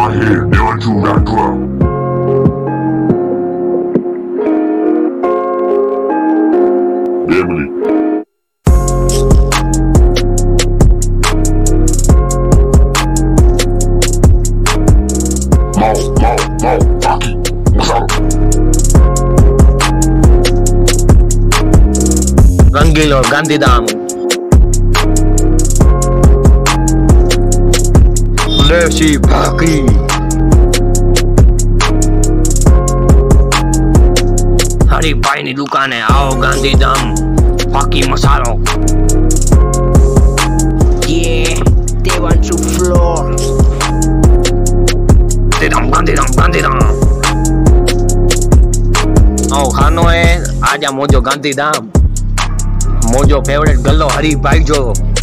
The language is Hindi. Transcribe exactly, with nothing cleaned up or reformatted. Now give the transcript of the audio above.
my head, Devanchu Rathwar. Emily. Mau, mau, mau, Aki, Musaro. रंगील और गांधीधाम, लेसी भाकी, हरीभाई ની દુકાને આવો ગાંધીધામ, ફાકી મસાલો. Yeah, Devanchu floor. Gandhidham Gandhidham Gandhidham. आओ खानो है आजा मोजो गांधीधाम. मोजो फेवरेट गल्लो हरीभाई जो